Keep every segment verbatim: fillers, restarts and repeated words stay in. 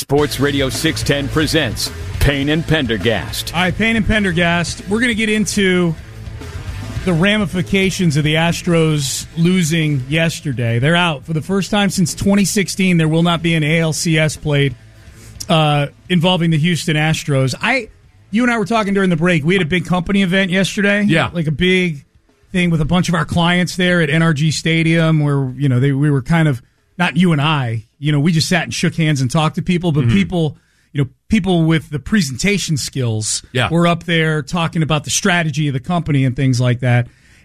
Sports Radio six ten presents Payne and Pendergast. All right, Payne and Pendergast. We're going to get into the ramifications of the Astros losing yesterday. They're out for the first time since twenty sixteen. There will not be an A L C S played uh, involving the Houston Astros. I, you and I were talking during the break. We had a big company event yesterday. Yeah, like a big thing with a bunch of our clients there at N R G Stadium, where you know they we were kind of not you and I. You know, we just sat and shook hands and talked to people, but mm-hmm. people. You know, people with the presentation skills yeah. were up there talking about the strategy of the company and things like that.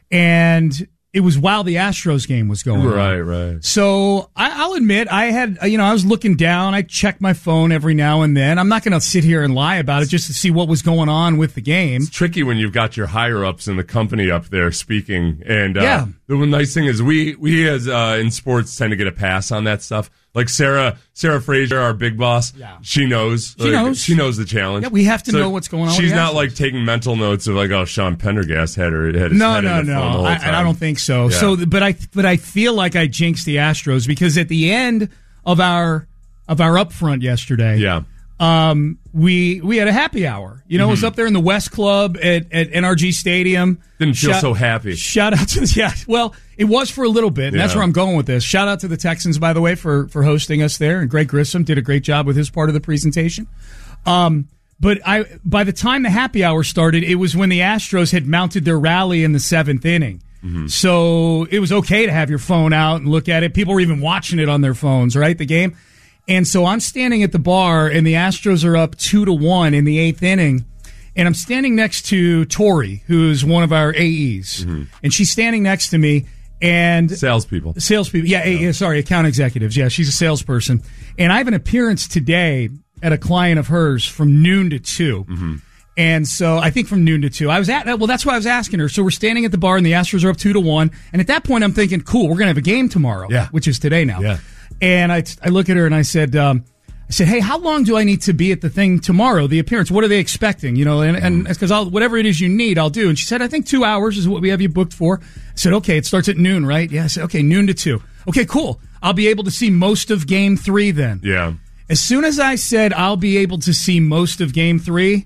And it was while the Astros game was going right, on. Right, right. So I, I'll admit, I had, you know, I was looking down. I checked my phone every now and then. I'm not going to sit here and lie about it just to see what was going on with the game. It's tricky when you've got your higher-ups in the company up there speaking. And uh, yeah. the nice thing is we, we as uh, in sports tend to get a pass on that stuff. Like Sarah, Sarah Fraser, our big boss, yeah. she knows. She like, knows. She knows the challenge. Yeah, we have to so know what's going on. She's with not Astros. like taking mental notes of like, oh, Sean Pendergast had her had his no, head no, in the no. phone the whole I, time. I don't think so. Yeah. So, but I, but I feel like I jinxed the Astros because at the end of our of our upfront yesterday, yeah. Um, we we had a happy hour. You know, mm-hmm. it was up there in the West Club at, at N R G Stadium. Didn't feel shout, so happy. Shout out to the, yeah. Well, it was for a little bit, and yeah. that's where I'm going with this. Shout out to the Texans, by the way, for for hosting us there. And Greg Grissom did a great job with his part of the presentation. Um, but I by the time the happy hour started, it was when the Astros had mounted their rally in the seventh inning. Mm-hmm. So it was okay to have your phone out and look at it. People were even watching it on their phones, right? The game. And so I'm standing at the bar, and the Astros are up two to one in the eighth inning. And I'm standing next to Tori, who's one of our A Es, mm-hmm. and she's standing next to me. And salespeople, salespeople, yeah, yeah. A, sorry, account executives. Yeah, she's a salesperson. And I have an appearance today at a client of hers from noon to two. Mm-hmm. And so I think from noon to two. I was at well, that's why I was asking her. So we're standing at the bar, and the Astros are up two to one. And at that point, I'm thinking, cool, we're gonna have a game tomorrow, yeah. which is today now. Yeah. And I, I look at her and I said, um, I said, hey, how long do I need to be at the thing tomorrow, the appearance? What are they expecting? You know, and and because I'll whatever it is you need, I'll do. And she said, I think two hours is what we have you booked for. I said, okay, it starts at noon, right? Yeah. I said, okay, noon to two. Okay, cool. I'll be able to see most of game three then. Yeah. As soon as I said I'll be able to see most of game three,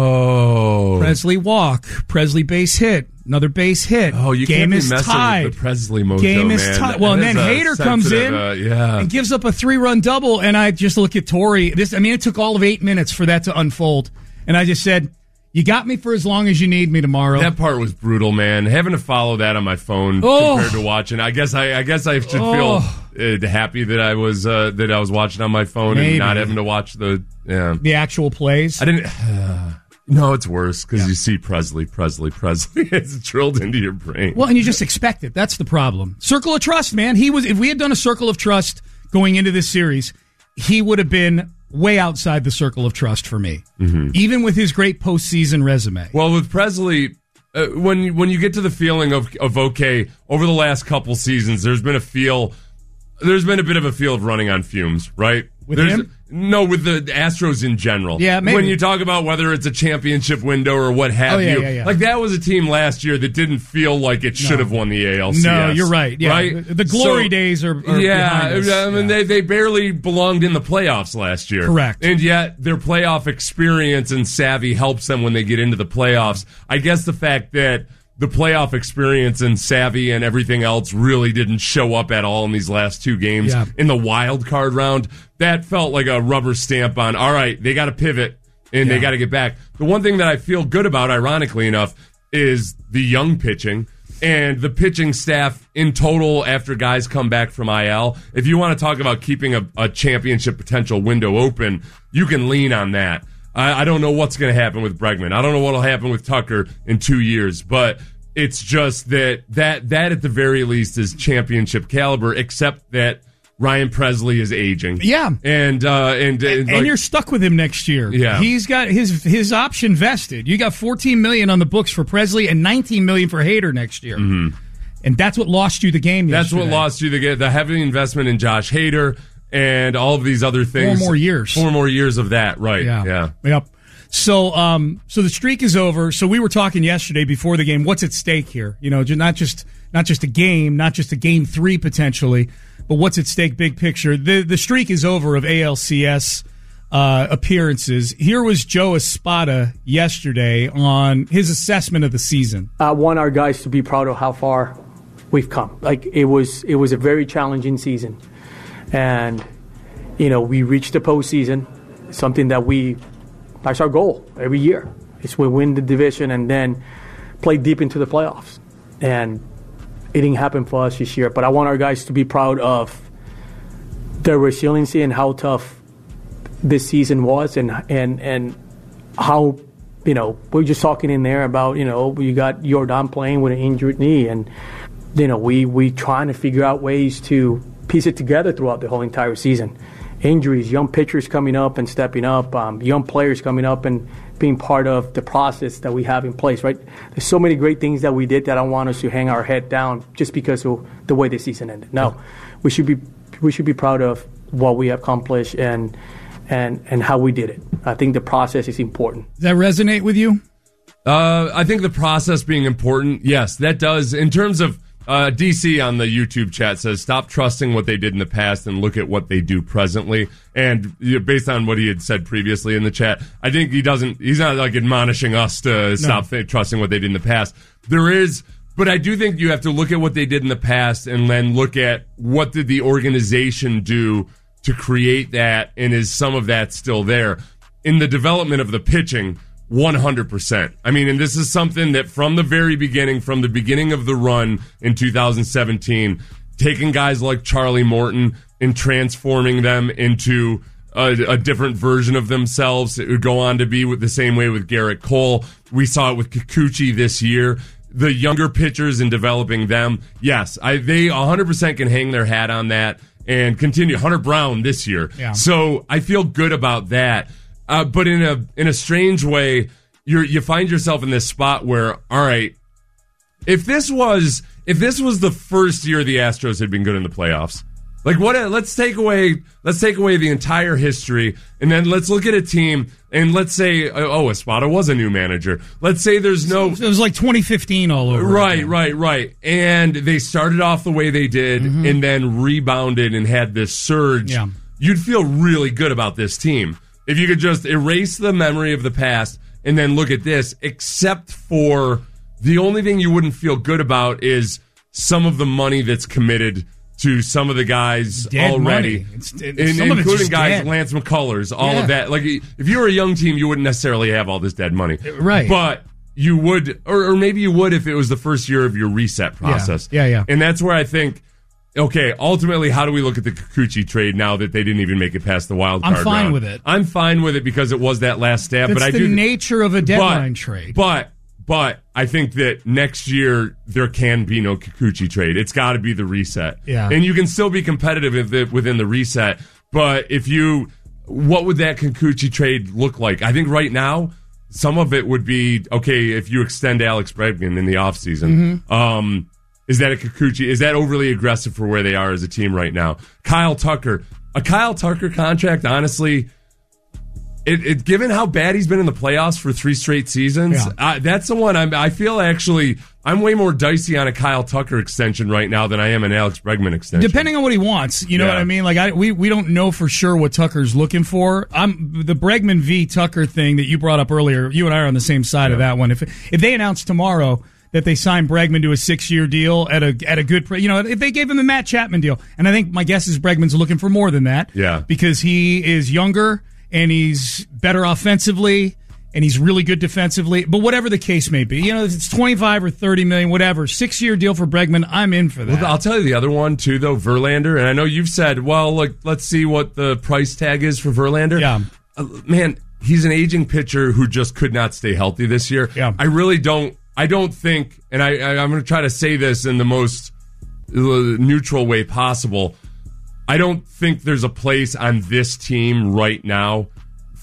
oh, Presley walk, Presley base hit, another base hit. Oh, you game can't be is messing tied. with the Presley mojo, game is man. tied. Well, that and then Hader comes in uh, yeah. and gives up a three-run double, and I just look at Tori. This, I mean, it took all of eight minutes for that to unfold, and I just said, you got me for as long as you need me tomorrow. That part was brutal, man. Having to follow that on my phone oh. compared to watching, I guess I, I guess I should oh. feel uh, happy that I was uh, that I was watching on my phone Maybe. and not having to watch the yeah. the actual plays. I didn't. Uh, no, it's worse because yeah. you see Presley, Presley, Presley. It's drilled into your brain. Well, and you just expect it. That's the problem. Circle of trust, man. He was. If we had done a circle of trust going into this series, he would have been way outside the circle of trust for me, mm-hmm. even with his great postseason resume. Well, with Presley, uh, when when you get to the feeling of of okay, over the last couple seasons, there's been a feel, there's been a bit of a feel of running on fumes, right? With there's, him? No, with the Astros in general. Yeah, maybe. When you talk about whether it's a championship window or what have oh, yeah, you. Yeah, yeah. Like, that was a team last year that didn't feel like it should no. have won the A L C S. No, you're right. Yeah. Right? The, the glory so, days are, are yeah, behind us. I mean, yeah. they, they barely belonged in the playoffs last year. Correct. And yet, their playoff experience and savvy helps them when they get into the playoffs. I guess the fact that the playoff experience and savvy and everything else really didn't show up at all in these last two games yeah. in the wild card round. That felt like a rubber stamp on, all right, they got to pivot and yeah. they got to get back. The one thing that I feel good about, ironically enough, is the young pitching and the pitching staff in total after guys come back from I L. If you want to talk about keeping a, a championship potential window open, you can lean on that. I, I don't know what's going to happen with Bregman. I don't know what will happen with Tucker in two years, but it's just that that that at the very least is championship caliber, except that Ryan Presley is aging. Yeah. And uh, and, and, and like, you're stuck with him next year. Yeah. He's got his his option vested. You got fourteen million dollars on the books for Presley and nineteen million dollars for Hader next year. Mm-hmm. And that's what lost you the game yesterday. That's what lost you the the heavy investment in Josh Hader and all of these other things. Four more years. Four more years of that, right. Yeah. Yeah. Yep. So, um, so the streak is over. So we were talking yesterday before the game. What's at stake here? You know, not just not just a game, not just a game three potentially, but what's at stake, big picture. The the streak is over of A L C S uh, appearances. Here was Joe Espada yesterday on his assessment of the season. I want our guys to be proud of how far we've come. Like it was, it was a very challenging season, and you know we reached the postseason. Something that we, that's our goal every year. Is we win the division and then play deep into the playoffs. And it didn't happen for us this year. But I want our guys to be proud of their resiliency and how tough this season was, and and and how, you know, we we're just talking in there about, you know, you got Jordan playing with an injured knee, and you know we we trying to figure out ways to piece it together throughout the whole entire season. Injuries, young pitchers coming up and stepping up, um, young players coming up and being part of the process that we have in place, right? There's so many great things that we did that I don't want us to hang our head down just because of the way the season ended. No, we should be we should be proud of what we accomplished and and and how we did it. I think the process is important. Does that resonate with you? Uh, I think the process being important, yes, that does. In terms of uh, D C on the YouTube chat says, stop trusting what they did in the past and look at what they do presently. And you know, based on what he had said previously in the chat, I think he doesn't, he's not like admonishing us to stop no. trusting what they did in the past. There is, but I do think you have to look at what they did in the past and then look at what did the organization do to create that, and is some of that still there? In the development of the pitching, one hundred percent. I mean, and this is something that from the very beginning, from the beginning of the run in two thousand seventeen, taking guys like Charlie Morton and transforming them into a, a different version of themselves. It would go on to be with the same way with Garrett Cole. We saw it with Kikuchi this year. The younger pitchers and developing them, yes, I, they one hundred percent can hang their hat on that and continue. Hunter Brown this year. Yeah. So I feel good about that. Uh, but in a in a strange way, you you find yourself in this spot where, all right, if this was if this was the first year the Astros had been good in the playoffs, like what? Let's take away let's take away the entire history, and then let's look at a team, and let's say, oh, Espada was a new manager. Let's say there's no. It was like twenty fifteen all over. Right, again. right, right. And they started off the way they did, mm-hmm. and then rebounded and had this surge. Yeah. You'd feel really good about this team if you could just erase the memory of the past and then look at this, except for the only thing you wouldn't feel good about is some of the money that's committed to some of the guys dead already, it's, it, in, some including of guys, dead. Lance McCullers, all yeah. of that. Like, if you were a young team, you wouldn't necessarily have all this dead money. Right. But you would, or, or maybe you would if it was the first year of your reset process. Yeah, yeah. yeah. And that's where I think, okay, ultimately, how do we look at the Kikuchi trade now that they didn't even make it past the wild card I'm fine round? with it. I'm fine with it because it was that last stab. That's but I the do, nature of a deadline but, trade. But, but I think that next year there can be no Kikuchi trade. It's got to be the reset. Yeah. And you can still be competitive if the, within the reset. But if you, what would that Kikuchi trade look like? I think right now, some of it would be, okay, if you extend Alex Bregman in the offseason, mm-hmm. um, is that a Kikuchi? Is that overly aggressive for where they are as a team right now? Kyle Tucker. A Kyle Tucker contract, honestly, it, it given how bad he's been in the playoffs for three straight seasons, yeah. uh, that's the one I'm, I feel actually I'm way more dicey on a Kyle Tucker extension right now than I am an Alex Bregman extension. Depending on what he wants, you know yeah. what I mean? Like I, we we don't know for sure what Tucker's looking for. I'm the Bregman v. Tucker thing that you brought up earlier. You and I are on the same side yeah. of that one. If if they announce tomorrow that they signed Bregman to a six-year deal at a at a good, you know, if they gave him the Matt Chapman deal, and I think my guess is Bregman's looking for more than that, yeah, because he is younger and he's better offensively and he's really good defensively. But whatever the case may be, you know, if it's twenty-five or thirty million, whatever, six-year deal for Bregman, I'm in for that. Well, I'll tell you the other one too, though, Verlander, and I know you've said, well, like let's see what the price tag is for Verlander. Yeah, uh, man, he's an aging pitcher who just could not stay healthy this year. Yeah, I really don't. I don't think, and I, I, I'm going to try to say this in the most neutral way possible, I don't think there's a place on this team right now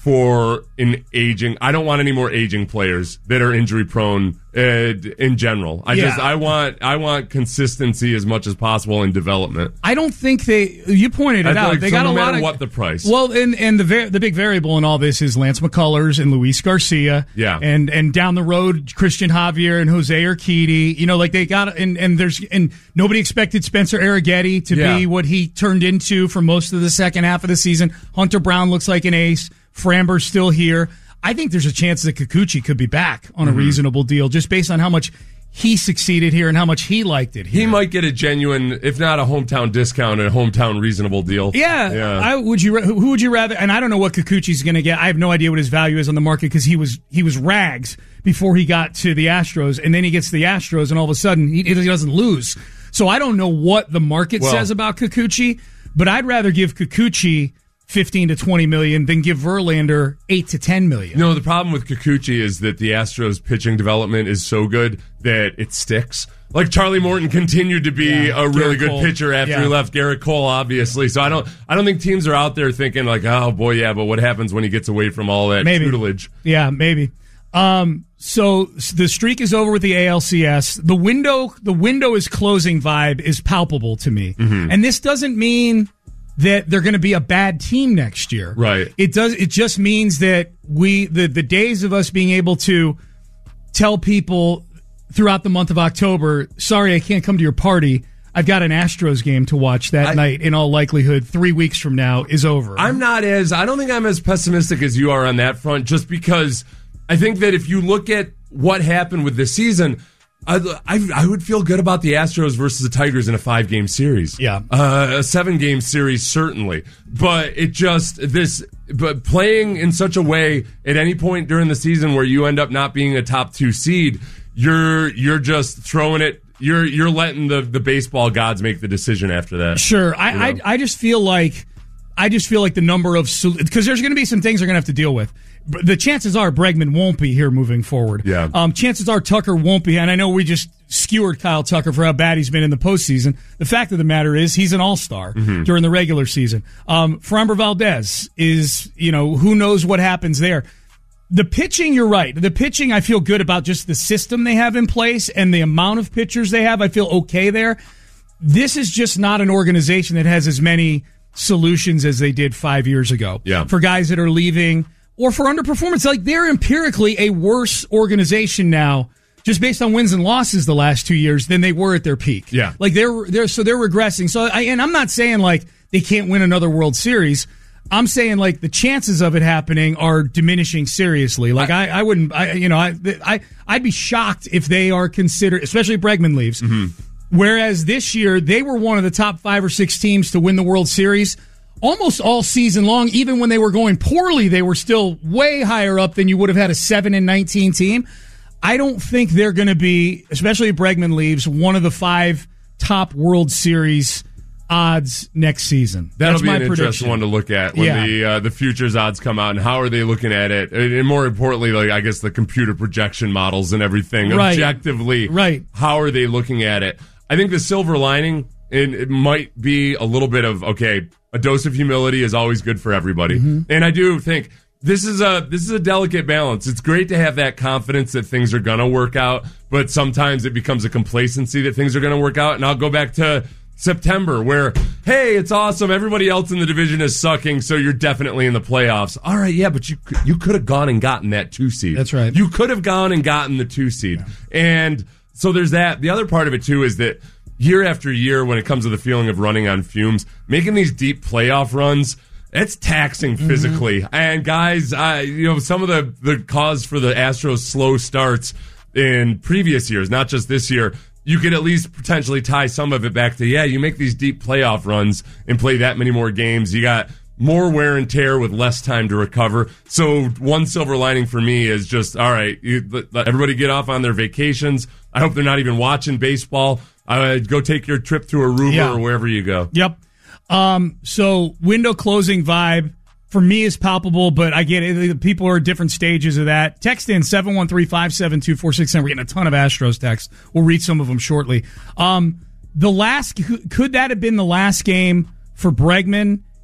for an aging. I don't want any more aging players that are injury prone uh, in general. I Yeah. just I want I want consistency as much as possible in development. I don't think they. You pointed I it feel out. like they so got no a lot matter of what the price. Well, and and the var- the big variable in all this is Lance McCullers and Luis Garcia. Yeah. and and down the road Christian Javier and Jose Urquidy. You know, like they got and and there's and nobody expected Spencer Arrighetti to Yeah. be what he turned into for most of the second half of the season. Hunter Brown looks like an ace. Framber's still here. I think there's a chance that Kikuchi could be back on a Mm-hmm. reasonable deal just based on how much he succeeded here and how much he liked it here. He might get a genuine, if not a hometown discount, a hometown reasonable deal. Yeah, yeah. I would you. Who who would you rather? And I don't know what Kikuchi's going to get. I have no idea what his value is on the market because he was he was rags before he got to the Astros, and then he gets to the Astros, and all of a sudden he, he doesn't lose. So I don't know what the market Well- says about Kikuchi, but I'd rather give Kikuchi fifteen to twenty million than give Verlander eight to ten million. No, the problem with Kikuchi is that the Astros pitching development is so good that it sticks. Like Charlie Morton continued to be Yeah, a really Garrett good Cole. pitcher after Yeah. he left. Garrett Cole, obviously. So I don't, I don't think teams are out there thinking like, oh boy, yeah, but what happens when he gets away from all that Maybe. tutelage? Yeah, maybe. Um, so s- the streak is over with the A L C S. The window, the window is closing vibe is palpable to me, Mm-hmm. and this doesn't mean that they're going to be a bad team next year. Right. It does. It just means that we the the days of us being able to tell people throughout the month of October, sorry, I can't come to your party. I've got an Astros game to watch that I- night. In all likelihood, three weeks from now is over. I'm not as, I don't think I'm as pessimistic as you are on that front, just because I think that if you look at what happened with this season, I, I, I would feel good about the Astros versus the Tigers in a five game series. Yeah. Uh, a seven game series, certainly. But it just, this, but playing in such a way at any point during the season where you end up not being a top two seed, you're, you're just throwing it, you're, you're letting the, the baseball gods make the decision after that. Sure. I, You know? I I just feel like I just feel like the number of because there's going to be some things they're going to have to deal with. But the chances are Bregman won't be here moving forward. Yeah. Um. Chances are Tucker won't be, and I know we just skewered Kyle Tucker for how bad he's been in the postseason. The fact of the matter is he's an all-star Mm-hmm. during the regular season. Um. Framber Valdez is, you know, who knows what happens there. The pitching, you're right. The pitching, I feel good about just the system they have in place and the amount of pitchers they have. I feel okay there. This is just not an organization that has as many solutions as they did five years ago. Yeah. For guys that are leaving or for underperformance. Like, they're empirically a worse organization now, just based on wins and losses the last two years, than they were at their peak. Yeah. Like, they're, they're, so they're regressing. So, I, and I'm not saying, like, they can't win another World Series. I'm saying, like, the chances of it happening are diminishing seriously. Like, I, I wouldn't, I, you know, I, I, I'd be shocked if they are considered, especially if Bregman leaves. Whereas this year, they were one of the top five or six teams to win the World Series almost all season long. Even when they were going poorly, they were still way higher up than you would have had a seven and nineteen team. I don't think they're going to be, especially if Bregman leaves, one of the five top World Series odds next season. That'll That's be my an interesting prediction. one to look at when Yeah. the uh, the futures odds come out, and how are they looking at it, and, and more importantly, like I guess the computer projection models and everything. Right. Objectively, Right. How are they looking at it? I think the silver lining, and it might be a little bit of okay, a dose of humility is always good for everybody, Mm-hmm. and I do think. This is a this is a delicate balance. It's great to have that confidence that things are going to work out, but sometimes it becomes a complacency that things are going to work out. And I'll go back to September where, hey, it's awesome. Everybody else in the division is sucking, so you're definitely in the playoffs. All right, yeah, but you could- you could have gone and gotten that two seed. That's right. You could have gone and gotten the two seed. And so there's that. The other part of it too is that year after year, when it comes to the feeling of running on fumes, making these deep playoff runs, it's taxing physically. Mm-hmm. And guys, uh, you know, some of the, the cause for the Astros' slow starts in previous years, not just this year, you could at least potentially tie some of it back to, yeah, you make these deep playoff runs and play that many more games. You got more wear and tear with less time to recover. So one silver lining for me is just, all right, you, let, let everybody get off on their vacations. I hope they're not even watching baseball. Uh, go take your trip to Aruba Yeah. or wherever you go. Yep. Um, so window closing vibe for me is palpable, but I get it. People are at different stages of that. Text in seven one three, five seven two, four six seven. We're getting a ton of Astros texts. We'll read some of them shortly. Um, the last, could that have been the last game for Bregman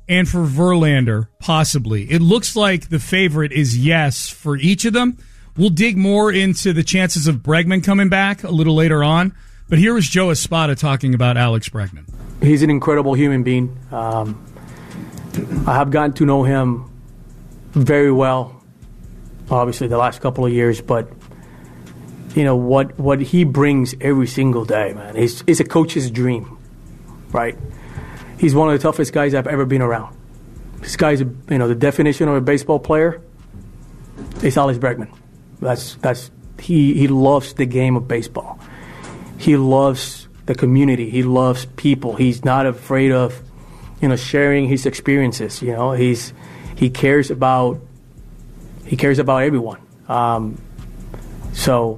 and for Verlander, possibly. It looks like the favorite is yes for each of them. We'll dig more into the chances of Bregman coming back a little later on. But here was Joe Espada talking about Alex Bregman. He's an incredible human being. Um, I have gotten to know him very well, obviously, the last couple of years. But, you know, what, what he brings every single day, man, is, is a coach's dream, right? He's one of the toughest guys I've ever been around. This guy's, you know, the definition of a baseball player is Alex Bregman. That's that's he he loves the game of baseball. He loves the community. He loves people. He's not afraid of, you know, sharing his experiences. You know, he's he cares about he cares about everyone. Um, so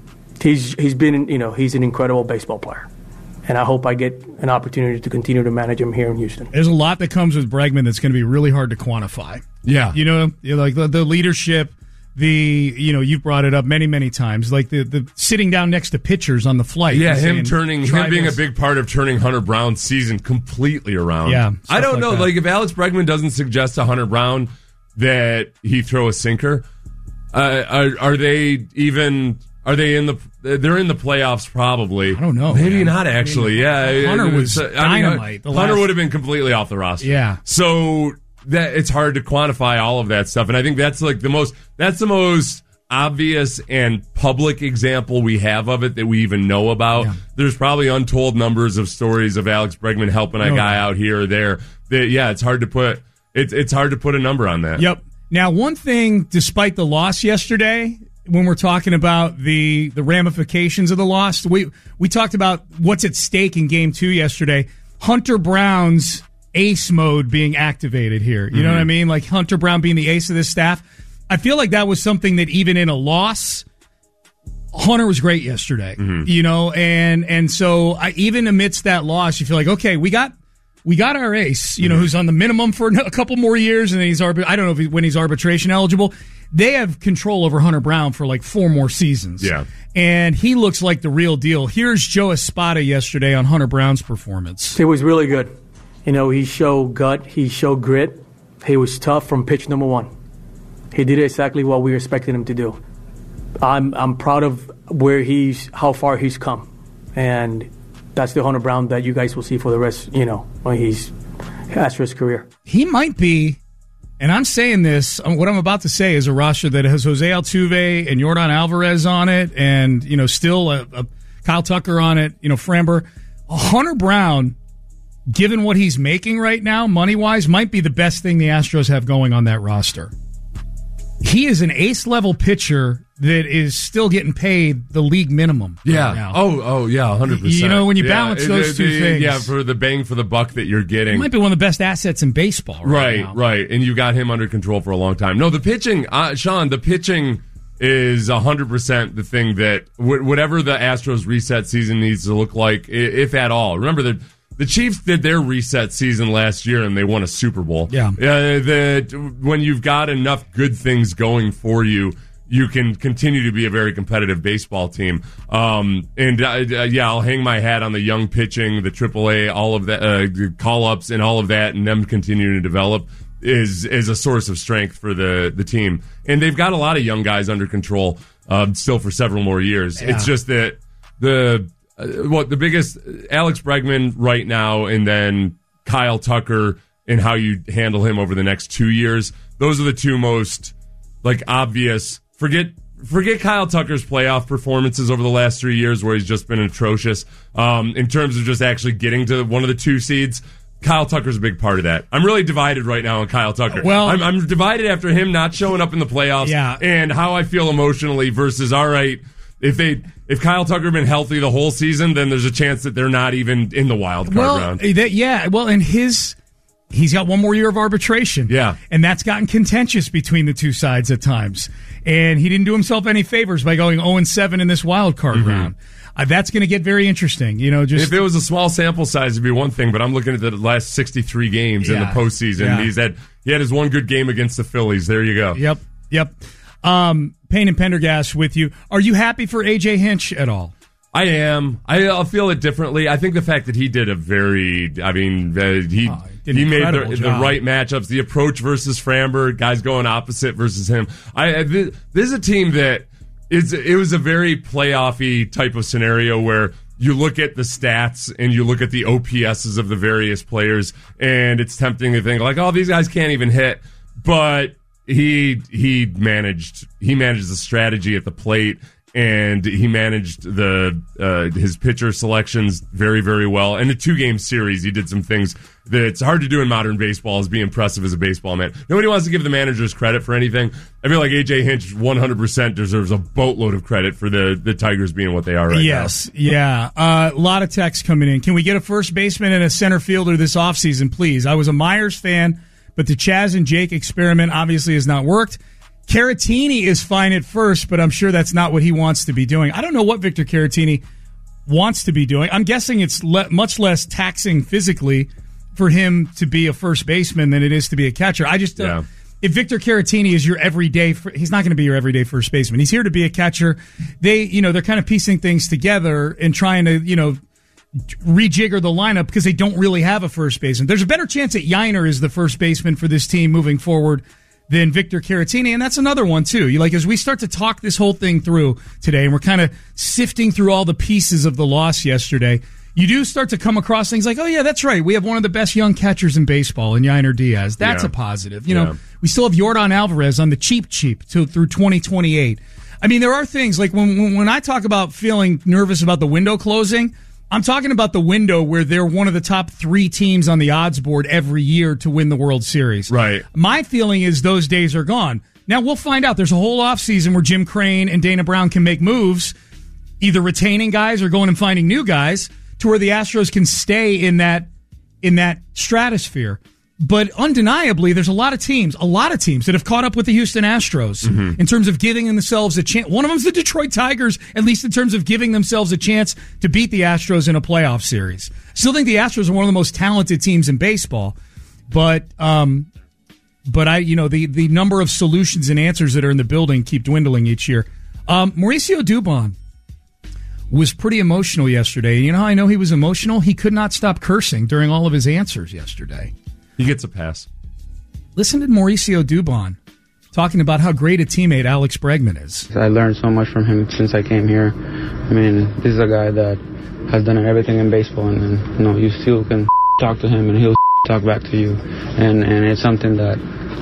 he's he's been you know he's an incredible baseball player. And I hope I get an opportunity to continue to manage him here in Houston. There's a lot that comes with Bregman that's going to be really hard to quantify. Yeah. You know, like the, the leadership, the, you know, you've brought it up many, many times, like the, the sitting down next to pitchers on the flight. Yeah, saying, him turning, him being this. a big part of turning Hunter Brown's season completely around. Yeah. I don't like know. that. Like, if Alex Bregman doesn't suggest to Hunter Brown that he throw a sinker, uh, are, are they even... Are they in the? They're in the playoffs, probably. I don't know. Maybe man. not actually. I mean, yeah, Hunter was I mean, dynamite. The Hunter last- would have been completely off the roster. Yeah. So that it's hard to quantify all of that stuff, and I think that's like the most. That's the most obvious and public example we have of it that we even know about. Yeah. There's probably untold numbers of stories of Alex Bregman helping a No. guy out here or there. That, yeah, it's hard to put. It's it's hard to put a number on that. Yep. Now, one thing, despite the loss yesterday, when we're talking about the the ramifications of the loss, we we talked about what's at stake in Game Two yesterday. Hunter Brown's ace mode being activated here. You mm-hmm. know what I mean? Like Hunter Brown being the ace of this staff. I feel like that was something that even in a loss, Hunter was great yesterday. Mm-hmm. You know, and and so I, even amidst that loss, you feel like, okay, we got. We got our ace, you know, mm-hmm. who's on the minimum for a couple more years, and then he's arbit- I don't know if he, when he's arbitration eligible. They have control over Hunter Brown for like four more seasons. Yeah. And he looks like the real deal. Here's Joe Espada yesterday on Hunter Brown's performance. It was really good. You know, he showed gut, he showed grit. He was tough from pitch number one. He did exactly what we expected him to do. I'm I'm proud of where he's, how far he's come. And that's the Hunter Brown that you guys will see for the rest, you know, when he's after his career. He might be, and I'm saying this, what I'm about to say is a roster that has Jose Altuve and Yordan Alvarez on it, and, you know, still a, a Kyle Tucker on it, you know, Framber. Hunter Brown, given what he's making right now, money-wise, might be the best thing the Astros have going on that roster. He is an ace-level pitcher that is still getting paid the league minimum. Yeah. Right now. Oh, oh, yeah, one hundred percent. You know, when you yeah, balance those the, two the, things. Yeah, for the bang for the buck that you're getting. He might be one of the best assets in baseball right, Right, now. right. And you got him under control for a long time. No, the pitching, uh, Sean, the pitching is one hundred percent the thing that, w- whatever the Astros reset season needs to look like, if at all. Remember that the Chiefs did their reset season last year and they won a Super Bowl. Yeah. Uh, that when you've got enough good things going for you, you can continue to be a very competitive baseball team. Um, and uh, yeah, I'll hang my hat on the young pitching, the triple A, all of that, uh, call-ups and all of that, and them continuing to develop is is a source of strength for the, the team. And they've got a lot of young guys under control uh, still for several more years. Yeah. It's just that the uh, what the biggest Alex Bregman right now, and then Kyle Tucker, and how you handle him over the next two years. Those are the two most like obvious. Forget forget Kyle Tucker's playoff performances over the last three years where he's just been atrocious. Um, in terms of just actually getting to one of the two seeds, Kyle Tucker's a big part of that. I'm really divided right now on Kyle Tucker. Well, I'm, I'm divided after him not showing up in the playoffs yeah. and how I feel emotionally versus, all right, if they if Kyle Tucker had been healthy the whole season, then there's a chance that they're not even in the wild card well, round. That, yeah, well, and his... He's got one more year of arbitration. Yeah. And that's gotten contentious between the two sides at times. And he didn't do himself any favors by going oh and seven in this wild card mm-hmm. round. Uh, that's going to get very interesting. You know, just if it was a small sample size, it'd be one thing. But I'm looking at the last sixty-three games yeah. in the postseason. Yeah. He's had he had his one good game against the Phillies. There you go. Yep, yep. Um, Payne and Pendergast with you. Are you happy for A J Hinch at all? I am. I, I'll feel it differently. I think the fact that he did a very, I mean, uh, he oh, an he made incredible the, the job. right matchups. The approach versus Framber, guys going opposite versus him. I, I this is a team that is. It was a very playoffy type of scenario where you look at the stats and you look at the O P S's of the various players, and it's tempting to think like, oh, these guys can't even hit. But he he managed he managed the strategy at the plate. And he managed the uh, his pitcher selections very, very well. And the two-game series, he did some things that it's hard to do in modern baseball is be impressive as a baseball man. Nobody wants to give the managers credit for anything. I feel like A J Hinch one hundred percent deserves a boatload of credit for the, the Tigers being what they are right yes, now. Yes, yeah. Uh, a lot of texts coming in. Can we get a first baseman and a center fielder this offseason, please? I was a Myers fan, but the Chaz and Jake experiment obviously has not worked. Caratini is fine at first, but I'm sure that's not what he wants to be doing. I don't know what Victor Caratini wants to be doing. I'm guessing it's le- much less taxing physically for him to be a first baseman than it is to be a catcher. I just, uh, Yeah. if Victor Caratini is your everyday, he's not going to be your everyday first baseman. He's here to be a catcher. They, you know, they're kind of piecing things together and trying to, you know, rejigger the lineup because they don't really have a first baseman. There's a better chance that Yiner is the first baseman for this team moving forward than Victor Caratini, and that's another one too. You like as we start to talk this whole thing through today, and we're kind of sifting through all the pieces of the loss yesterday, you do start to come across things like, oh yeah, that's right, we have one of the best young catchers in baseball in Yiner Diaz. That's Yeah. a positive. You know, Yeah. we still have Yordan Alvarez on the cheap cheap to, through twenty twenty-eight. I mean, there are things like when, when when I talk about feeling nervous about the window closing, I'm talking about the window where they're one of the top three teams on the odds board every year to win the World Series. Right. My feeling is those days are gone. Now, we'll find out. There's a whole offseason where Jim Crane and Dana Brown can make moves, either retaining guys or going and finding new guys, to where the Astros can stay in that in that stratosphere. But undeniably, there's a lot of teams, a lot of teams that have caught up with the Houston Astros Mm-hmm. in terms of giving themselves a chance. One of them's the Detroit Tigers, at least in terms of giving themselves a chance to beat the Astros in a playoff series. Still think the Astros are one of the most talented teams in baseball, but um, but I, you know, the the number of solutions and answers that are in the building keep dwindling each year. Um, Mauricio Dubon was pretty emotional yesterday. You know how I know he was emotional? He could not stop cursing during all of his answers yesterday. He gets a pass. Listen to Mauricio Dubon talking about how great a teammate Alex Bregman is. I learned so much from him since I came here. I mean, this is a guy that has done everything in baseball, and, and you know, you still can talk to him, and he'll talk back to you, and and it's something that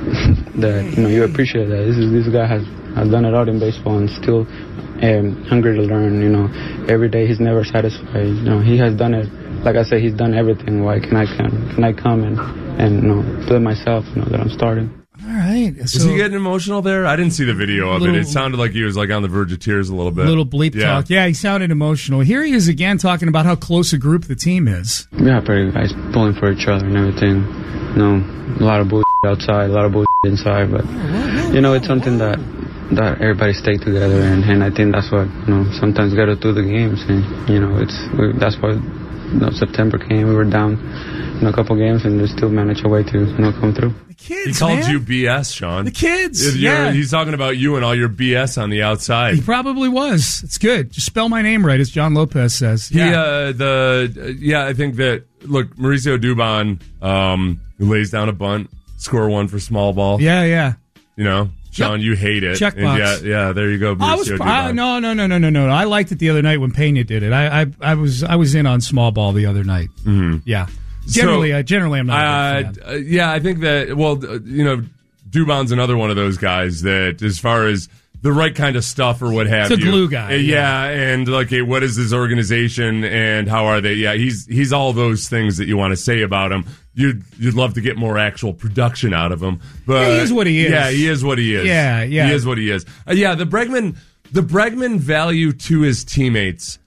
that you know you appreciate. That this is this guy has, has done it all in baseball and still um, hungry to learn. You know, every day he's never satisfied. You know, he has done it. Like I said, he's done everything. Why can I can can I come and and you know play myself? You know that I'm starting. All right. So, Is he getting emotional there? I didn't see the video of Little- it. It sounded like he was like on the verge of tears a little bit. little bleep Yeah. talk. Yeah, he sounded emotional. Here he is again talking about how close a group the team is. Yeah, pretty guys pulling for each other and everything. You know, a lot of bullshit outside, a lot of bullshit inside, but you know, it's something that that everybody stay together, and, and I think that's what you know. Sometimes got to do the games, and you know, it's we, that's why you know, September came. We were down in a couple games, and we still managed a way to you know come through. The kids, He called man. you B S, Sean. The kids. You're- Yeah. He's talking about you and all your B S on the outside. He probably was. It's good. Just spell my name right, as John Lopez says. He, Yeah. uh, the uh, yeah, I think that look, Mauricio Dubon um, lays down a bunt, score one for small ball. yeah, yeah. You know, Sean, you hate it. Check And box. Yeah, yeah. There you go, I was Mauricio I, Dubon. no, no, no, no, no, no. I liked it the other night when Pena did it. I, I, I was, I was in on small ball the other night. Mm-hmm. Yeah. Generally, So, uh, generally, I'm not. A Uh, big fan. uh, yeah, I think that. Well, uh, you know, Dubon's another one of those guys that, as far as the right kind of stuff or what have It's a you, glue guy, uh, yeah, and like, hey, what is this organization and how are they? Yeah, he's he's all those things that you want to say about him. You'd you'd love to get more actual production out of him, but Yeah, he is what he is. Yeah, he is what he is. Yeah, yeah. he is what he is. Uh, yeah, the Bregman, the Bregman value to his teammates.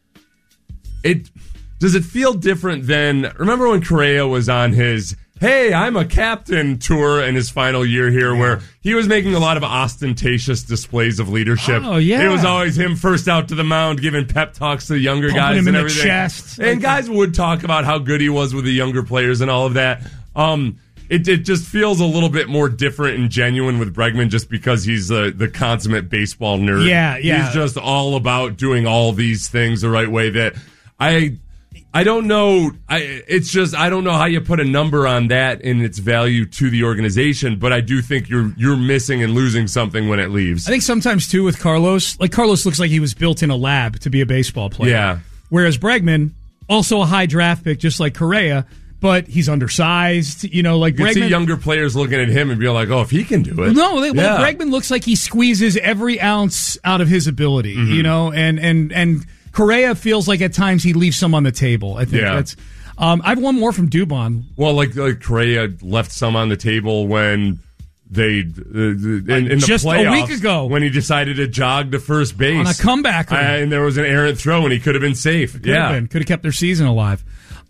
It does it feel different than remember when Correa was on his "Hey, I'm a captain" tour in his final year here, where he was making a lot of ostentatious displays of leadership. Oh, yeah. It was always him first out to the mound, giving pep talks to the younger Pumping guys him and in the everything. chest. And guys would talk about how good he was with the younger players and all of that. Um, it, it just feels a little bit more different and genuine with Bregman just because he's the, the consummate baseball nerd. Yeah, yeah. He's just all about doing all these things the right way that I... I don't know. I, it's just I don't know how you put a number on that and its value to the organization. But I do think you're you're missing and losing something when it leaves. I think sometimes too with Carlos, like Carlos looks like he was built in a lab to be a baseball player. Yeah. Whereas Bregman, also a high draft pick, just like Correa, but he's undersized. You know, like you can Bregman. see younger players looking at him and be like, "Oh, if he can do it." No, they, well, yeah. Bregman looks like he squeezes every ounce out of his ability. Mm-hmm. You know, and and and. Correa feels like at times he leaves some on the table. I think yeah. that's. Um, I have one more from Dubon. Well, like, like Correa left some on the table when they uh, in, in the Just a playoffs, week ago. when he decided to jog to first base On a comeback. uh, and there was an errant throw and he could have been safe. Could yeah, have been. Could have kept their season alive.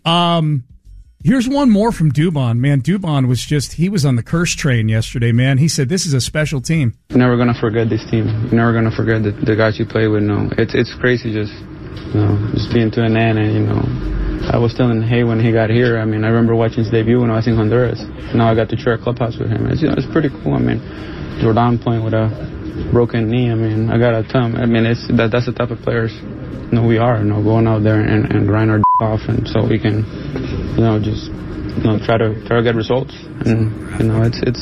Um, here's one more from Dubon. Man, Dubon was just he was on the curse train yesterday. Man, he said this is a special team. You're never gonna forget this team. You're never gonna forget the, the guys you play with. No, it's it's crazy just. You know, just being to an end, and you know, I was telling Hay when he got here. I mean, I remember watching his debut when I was in Honduras. Now I got to share a clubhouse with him. It's, you know, it's pretty cool. I mean, Jordan playing with a broken knee. I mean, I gotta tell him. I mean, it's that that's the type of players, you know, we are. You know, going out there and, and grind our d- off, and so we can, you know, just you know try to try to get results. And you know, it's it's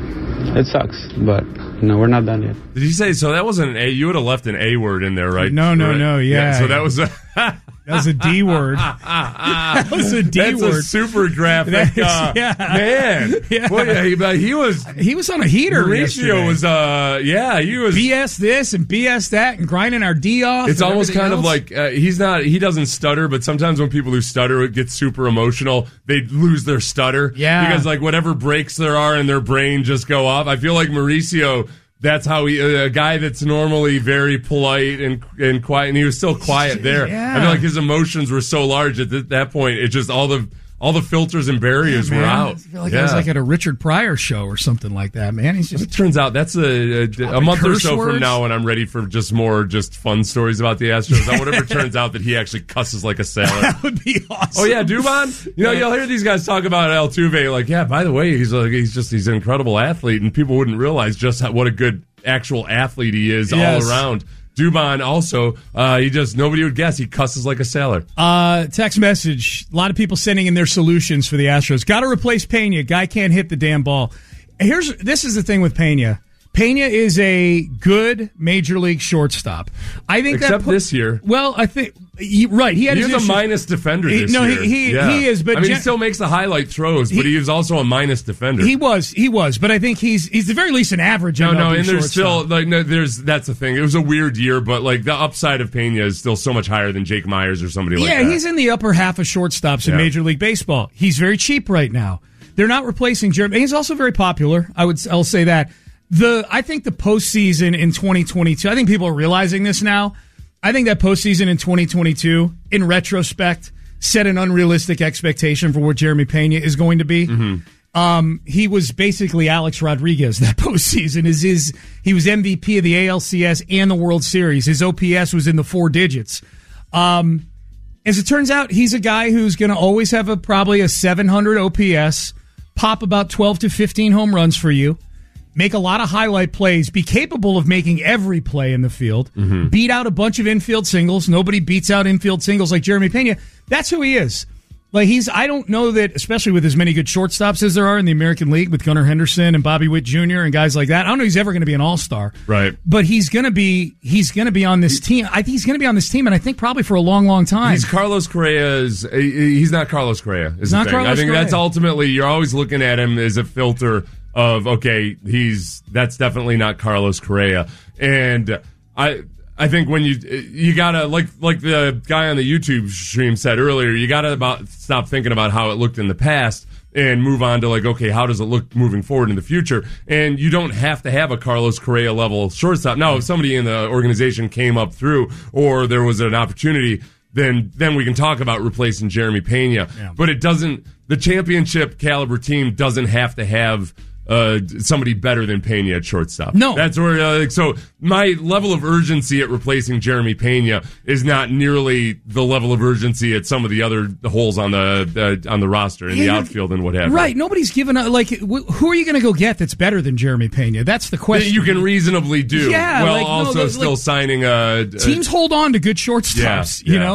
it sucks, but. No, we're not done yet. Did you say so? That wasn't an A. You would have left an A word in there, right? No, no, right. no. Yeah. So that was a that was a D word. That was a D That's word. a super graphic. That is, uh, yeah. Man. Yeah. Boy, yeah, he, but he was. He was on a heater. Mauricio yesterday. was. Uh, yeah, he was. B S this and B S that and grinding our D off. It's and almost kind else. of like uh, he's not. He doesn't stutter, but sometimes when people who stutter get super emotional, they lose their stutter. Yeah. Because like whatever breaks there are in their brain just go off. I feel like Mauricio. That's how he, a guy that's normally very polite and and quiet, and he was still quiet there. Yeah. I feel like his emotions were so large at th- that point. It just all the all the filters and barriers Yeah, were man. out. I feel like yeah. I was like at a Richard Pryor show or something like that, man. He's just It turns out that's a a, a month or curse so words? from now when I'm ready for just more just fun stories about the Astros. I whatever turns out that he actually cusses like a sailor. that would be awesome. Oh yeah, Dubon. You know, you'll hear these guys talk about Altuve like, yeah. By the way, he's like he's just he's an incredible athlete, and people wouldn't realize just how, what a good actual athlete he is Yes. all around. Dubon also, uh, he just nobody would guess he cusses like a sailor. Uh, text message. A lot of people sending in their solutions for the Astros. Got to replace Pena. Guy can't hit the damn ball. Here's this is the thing with Pena. Pena is a good major league shortstop. I think Except that put, this year. Well, I think he, right. He had He his was a issues. minus defender He- this no, he- year. he- Yeah. he is, but I mean, gen- he still makes the highlight throws, but he, He- was also a minus defender. He was, he was, but I think he's he's the very least an average. No, M L B no, and there's shortstop. still like no, there's that's the thing. It was a weird year, but like the upside of Pena is still so much higher than Jake Myers or somebody like yeah, that. he's in the upper half of shortstops in Yeah. Major League Baseball. He's very cheap right now. They're not replacing Jeremy. He's also very popular. I would, I'll say that. The I think the postseason in twenty twenty-two. I think people are realizing this now. I think that postseason in twenty twenty-two, in retrospect, set an unrealistic expectation for what Jeremy Pena is going to be. Mm-hmm. Um, he was basically Alex Rodriguez that postseason. Is his he was M V P of the A L C S and the World Series. His O P S was in the four digits. Um, as it turns out, he's a guy who's going to always have a probably a seven hundred O P S, pop about twelve to fifteen home runs for you, make a lot of highlight plays, be capable of making every play in the field, Mm-hmm. beat out a bunch of infield singles. Nobody beats out infield singles like Jeremy Pena. That's who he is. Like he's, I don't know that, especially with as many good shortstops as there are in the American League with Gunnar Henderson and Bobby Witt Junior and guys like that. I don't know he's ever going to be an all-star. Right. But he's going to be, he's going to be on this team. I think he's going to be on this team, and I think probably for a long, long time. He's Carlos Correa's. He's not Carlos Correa. Is Not the thing. Carlos I think Correa. that's ultimately you're always looking at him as a filter of okay, he's that's definitely not Carlos Correa, and I. I think when you you gotta like like the guy on the YouTube stream said earlier, you gotta about stop thinking about how it looked in the past and move on to like, okay, how does it look moving forward in the future? And you don't have to have a Carlos Correa level shortstop. Now, if somebody in the organization came up through or there was an opportunity, then then we can talk about replacing Jeremy Pena. Yeah. But it doesn't. The championship caliber team doesn't have to have uh, somebody better than Pena at shortstop. No. That's where, uh, like, so my level of urgency at replacing Jeremy Pena is not nearly the level of urgency at some of the other holes on the uh, on the roster in the Yeah, outfield and what have you. Right. Nobody's given a, like, wh- who are you going to go get that's better than Jeremy Pena? That's the That question. you can reasonably do Yeah, while like, no, also like- still like- signing a, a Teams hold on to good shortstops, Yeah, you yeah. know?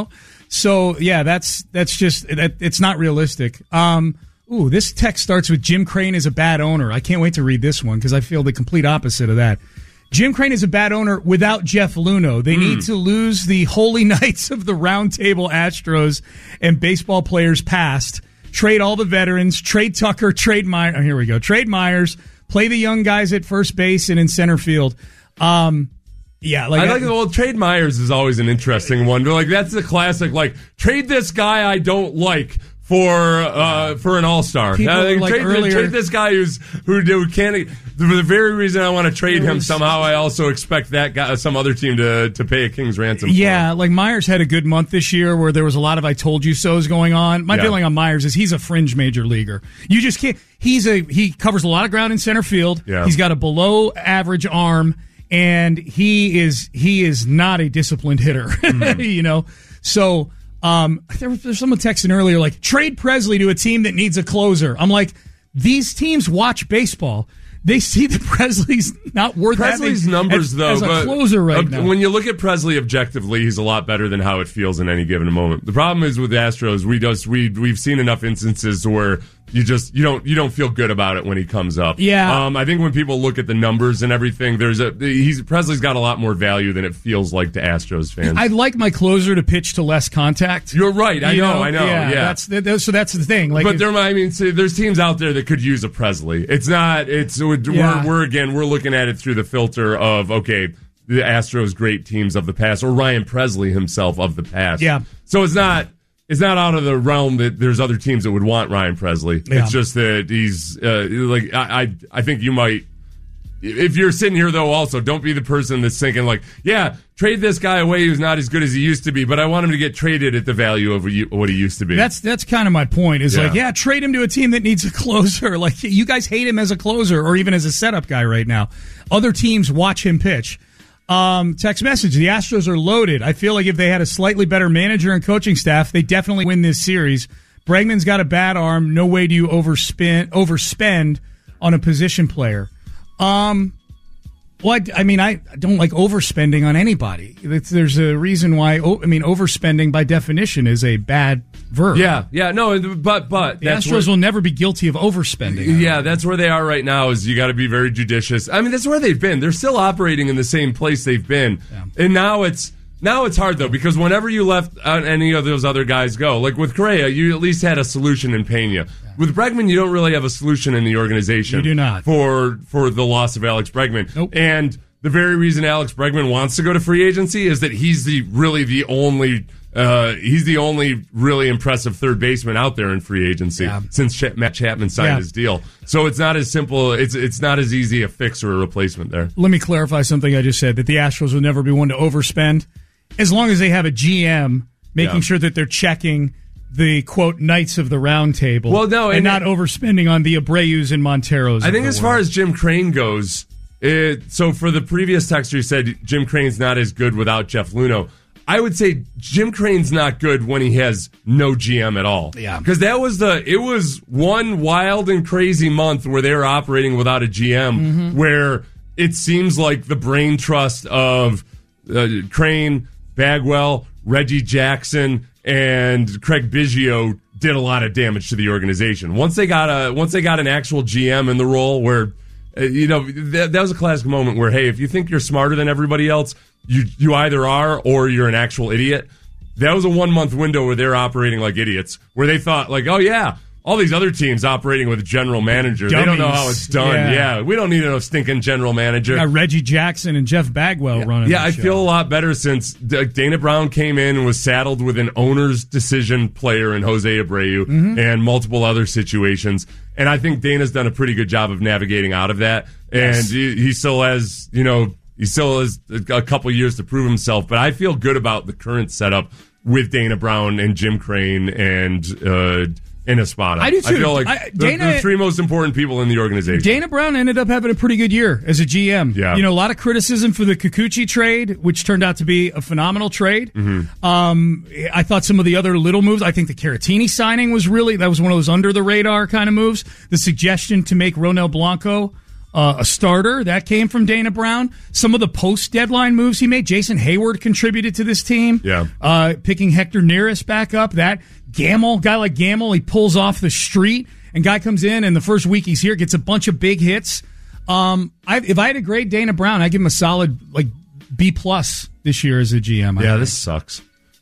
So yeah, that's that's just that. It's not realistic. Um, ooh, this text starts with Jim Crane is a bad owner. I can't wait to read this one because I feel the complete opposite of that. Jim Crane is a bad owner without Jeff Luhnow. They mm. need to lose the holy knights of the round table Astros and baseball players past. Trade all the veterans. Trade Tucker. Trade Myers. Oh, here we go. Trade Myers. Play the young guys at first base and in center field. Um, yeah, like I like. I, well, trade Myers is always an interesting one. Like that's the classic. Like trade this guy I don't like for uh, for an all-star. Uh, like trade, earlier, trade this guy who's who, who can't. For the very reason I want to trade him, somehow I also expect that guy, some other team to to pay a king's ransom. Yeah, for. like Myers had a good month this year where there was a lot of "I told you so"s going on. My yeah. feeling on Myers is he's a fringe major leaguer. You just can't. He's a he covers a lot of ground in center field. Yeah. He's got a below average arm, and he is he is not a disciplined hitter. Mm-hmm. You know, so. Um, there was, there's someone texting earlier like trade Presley to a team that needs a closer. I'm like, these teams watch baseball. They see that Presley's not worth Presley's numbers as, though. as a but closer right uh, now. When you look at Presley objectively, he's a lot better than how it feels in any given moment. The problem is with the Astros, we just we we've seen enough instances where you just you don't you don't feel good about it when he comes up. Yeah. Um, I think when people look at the numbers and everything, there's a he's Presley's got a lot more value than it feels like to Astros fans. I'd like my closer to pitch to less contact. You're right. I you know, know. I know. Yeah. yeah. That's that, so that's the thing. Like, but if, there, I mean, see, there's teams out there that could use a Presley. It's not. It's we're, Yeah. we're again we're looking at it through the filter of okay, the Astros great teams of the past, or Ryan Presley himself of the past. Yeah. So it's not. It's not out of the realm that there's other teams that would want Ryan Presley. Yeah. It's just that he's uh, like I, I. I think you might. If you're sitting here though, also don't be the person that's thinking like, yeah, trade this guy away who's not as good as he used to be, but I want him to get traded at the value of what he used to be. That's that's kind of my point. Is Yeah. like, yeah, trade him to a team that needs a closer. Like you guys hate him as a closer or even as a setup guy right now. Other teams watch him pitch. Um, text message: the Astros are loaded. I feel like if they had a slightly better manager and coaching staff, they definitely win this series. Bregman's got a bad arm. No way do you overspend overspend on a position player. Um, well, I, I mean, I don't like overspending on anybody. It's, there's a reason why. Oh, I mean, overspending by definition is a bad verb. Yeah, yeah, no, but but the that's Astros where, will never be guilty of overspending. Yeah, that's where they are right now. Is you got to be very judicious. I mean, that's where they've been. They're still operating in the same place they've been, Yeah. and now it's now it's hard though because whenever you left uh, any of those other guys go, like with Correa, you at least had a solution in Pena. Yeah. With Bregman, you don't really have a solution in the organization. You do not for for the loss of Alex Bregman. Nope. And the very reason Alex Bregman wants to go to free agency is that he's the really the only. Uh, he's the only really impressive third baseman out there in free agency yeah. since Ch- Matt Chapman signed yeah. his deal. So it's not as simple. It's it's not as easy a fix or a replacement there. Let me clarify something I just said, that the Astros will never be one to overspend as long as they have a G M making Yeah. sure that they're checking the, quote, knights of the round table. Well, no, and, and not it- overspending on the Abreu's and Monteros. I think as far as Jim Crane goes, it, so for the previous texter who said Jim Crane's not as good without Jeff Luhnow, I would say Jim Crane's not good when he has no G M at all. Yeah. Because that was the, it was one wild and crazy month where they were operating without a G M, Mm-hmm. where it seems like the brain trust of uh, Crane, Bagwell, Reggie Jackson, and Craig Biggio did a lot of damage to the organization. Once they got a, once they got an actual G M in the role where, uh, you know, that, that was a classic moment where, hey, if you think you're smarter than everybody else, you you either are or you're an actual idiot. That was a one month window where they're operating like idiots, where they thought like, oh yeah, all these other teams operating with a general manager, Dummies. they don't know how it's done. Yeah. Yeah, we don't need no stinking general manager. got Reggie Jackson and Jeff Bagwell running. Yeah, the I show. feel a lot better since D- Dana Brown came in and was saddled with an owner's decision player in Jose Abreu Mm-hmm. and multiple other situations. And I think Dana's done a pretty good job of navigating out of that. And Yes. he, he still has, you know, he still has a couple years to prove himself. But I feel good about the current setup with Dana Brown and Jim Crane and uh, and Espada. I do too. I feel like I- the, Dana- the three most important people in the organization. Dana Brown ended up having a pretty good year as a G M. Yeah. You know, a lot of criticism for the Kikuchi trade, which turned out to be a phenomenal trade. Mm-hmm. Um, I thought some of the other little moves, I think the Caratini signing was really, that was one of those under the radar kind of moves. The suggestion to make Ronel Blanco uh, a starter. That came from Dana Brown. Some of the post-deadline moves he made. Jason Hayward contributed to this team. Yeah. Uh, picking Hector Neris back up. That Gamble, guy like Gamble, he pulls off the street, and guy comes in, and the first week he's here, gets a bunch of big hits. Um, I, if I had to grade Dana Brown, I'd give him a solid, like, B plus this year as a G M. I yeah, think. this sucks.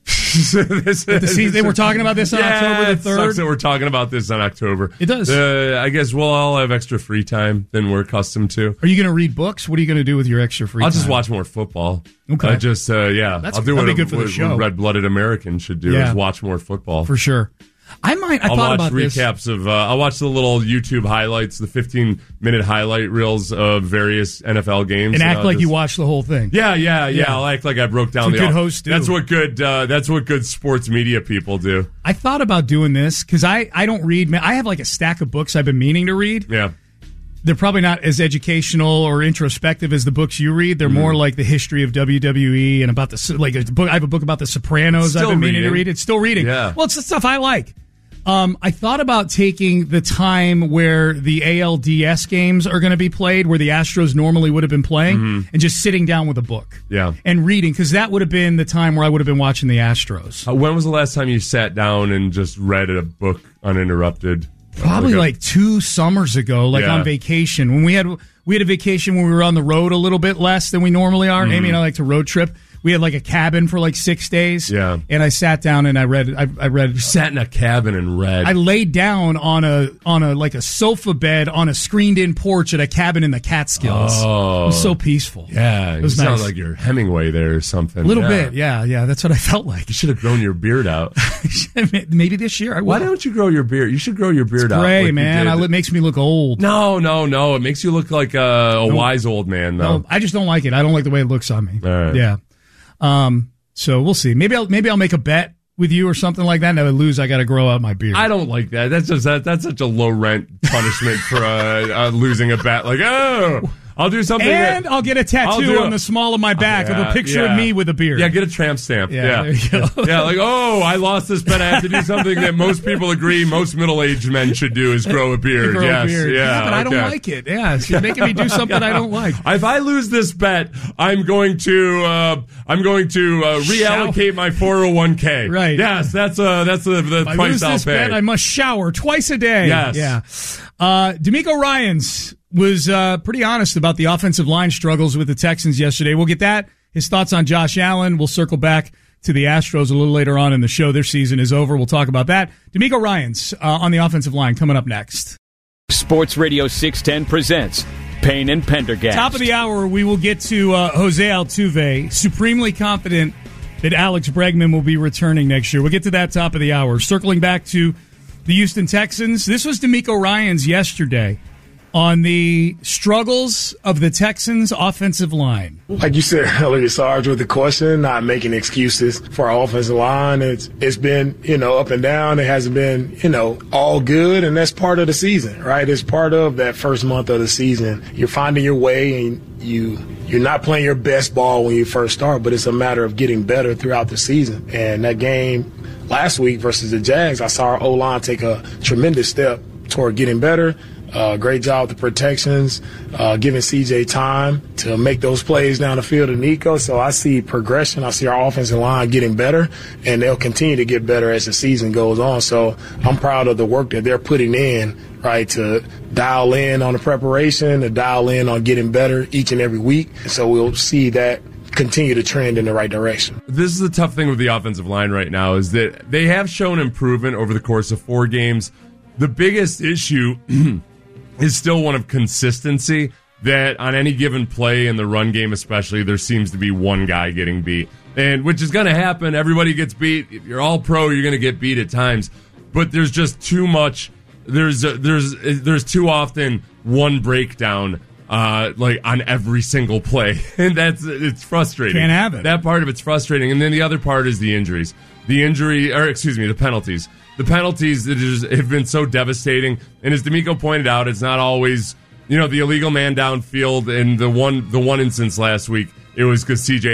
this, the season, they were talking about this on yeah, October the it third. Sucks that we're talking about this on October. It does. Uh, I guess we'll all have extra free time than we're accustomed to. Are you going to read books? What are you going to do with your extra free I'll time? just watch more football. Okay. I just, uh, yeah. That's, I'll do that'd what be a, good for the what, show. what red-blooded Americans should do Yeah. is watch more football. For sure. I might. I I'll thought watch about this. recaps of. Uh, I'll watch the little YouTube highlights, the fifteen-minute highlight reels of various N F L games, and act I'll like just, you watched the whole thing. Yeah, yeah, yeah, Yeah. I'll act like I broke down That's the. what good hosts do. That's what good. Uh, that's what good sports media people do. I thought about doing this because I, I don't read. man, I have like a stack of books I've been meaning to read. Yeah. They're probably not as educational or introspective as the books you read. They're mm. more like the history of W W E and about the like. A book, I have a book about the Sopranos. Still I've been meaning reading. to read. It's still reading. Yeah. Well, it's the stuff I like. Um, I thought about taking the time where the A L D S games are going to be played, where the Astros normally would have been playing, mm-hmm. and just sitting down with a book, yeah, and reading, because that would have been the time where I would have been watching the Astros. Uh, when was the last time you sat down and just read a book uninterrupted? Probably like, a, like two summers ago, like yeah. on vacation. When we had we had a vacation when we were on the road a little bit less than we normally are. Mm-hmm. Amy and I like to road trip. We had like a cabin for like six days. Yeah. And I sat down and I read. I, I read. Sat in a cabin and read. I laid down on a on a like a sofa bed on a screened in porch at a cabin in the Catskills. Oh, it was so peaceful. Yeah, it was you nice. sound like you're Hemingway there or something. A little yeah. bit, yeah, yeah. That's what I felt like. You should have grown your beard out. Maybe this year. I will. Why don't you grow your beard? You should grow your beard it's out. gray, like man. I, it makes me look old. No, no, no. It makes you look like a, a no, wise old man, though. No, I just don't like it. I don't like the way it looks on me. All right. Yeah. Um. So we'll see. Maybe I'll maybe I'll make a bet with you or something like that. And if I lose, I got to grow out my beard. I don't like that. That's just that, that's such a low rent punishment for uh, uh, losing a bet. Like, oh, I'll do something. And that, I'll get a tattoo on the small of my back yeah, of a picture yeah. of me with a beard. Yeah, get a tramp stamp. Yeah, Yeah, there you go. yeah. Like, oh, I lost this bet. I have to do something that most people agree most middle aged men should do is grow a beard. grow yes, a beard. yeah, yeah, but okay. I don't like it. Yeah, it's making me do something I don't like. If I lose this bet, I'm going to uh, I'm going to uh, reallocate my four oh one k. Right. Yes, that's uh that's the, the if I price lose I'll this pay. bet, I must shower twice a day. Yes. Yeah. Uh, D'Amico Ryans was uh, pretty honest about the offensive line struggles with the Texans yesterday. We'll get that, his thoughts on Josh Allen. We'll circle back to the Astros a little later on in the show. Their season is over. We'll talk about that. D'Amico Ryans uh, on the offensive line coming up next. Sports Radio six ten presents Payne and Pendergast. Top of the hour, we will get to uh, Jose Altuve, supremely confident that Alex Bregman will be returning next year. We'll get to that top of the hour. Circling back to the Houston Texans, this was D'Amico Ryans yesterday on the struggles of the Texans' offensive line. Like you said earlier, Sarge, with the question, not making excuses for our offensive line. It's it's been, you know, up and down. It hasn't been, you know, all good, and that's part of the season, right? It's part of that first month of the season. You're finding your way, and you, you're not playing your best ball when you first start, but it's a matter of getting better throughout the season. And that game last week versus the Jags, I saw our O-line take a tremendous step toward getting better. Uh, great job with the protections, uh, giving C J time to make those plays down the field to Nico. So I see progression. I see our offensive line getting better, and they'll continue to get better as the season goes on. So I'm proud of the work that they're putting in, right, to dial in on the preparation, to dial in on getting better each and every week. So we'll see that continue to trend in the right direction. This is the tough thing with the offensive line right now is that they have shown improvement over the course of four games. The biggest issue is still one of consistency, that on any given play in the run game especially, there seems to be one guy getting beat. And which is going to happen. Everybody gets beat. If you're all pro, you're going to get beat at times. But there's just too much. There's a, there's there's too often one breakdown uh, like on every single play. And that's it's frustrating. Can't have it. That part of it's frustrating. And then the other part is the injuries. The injury, or excuse me, the penalties. The penalties that is, have been so devastating, and as D'Amico pointed out, it's not always, you know, the illegal man downfield. And the one, the one instance last week, it was because C J had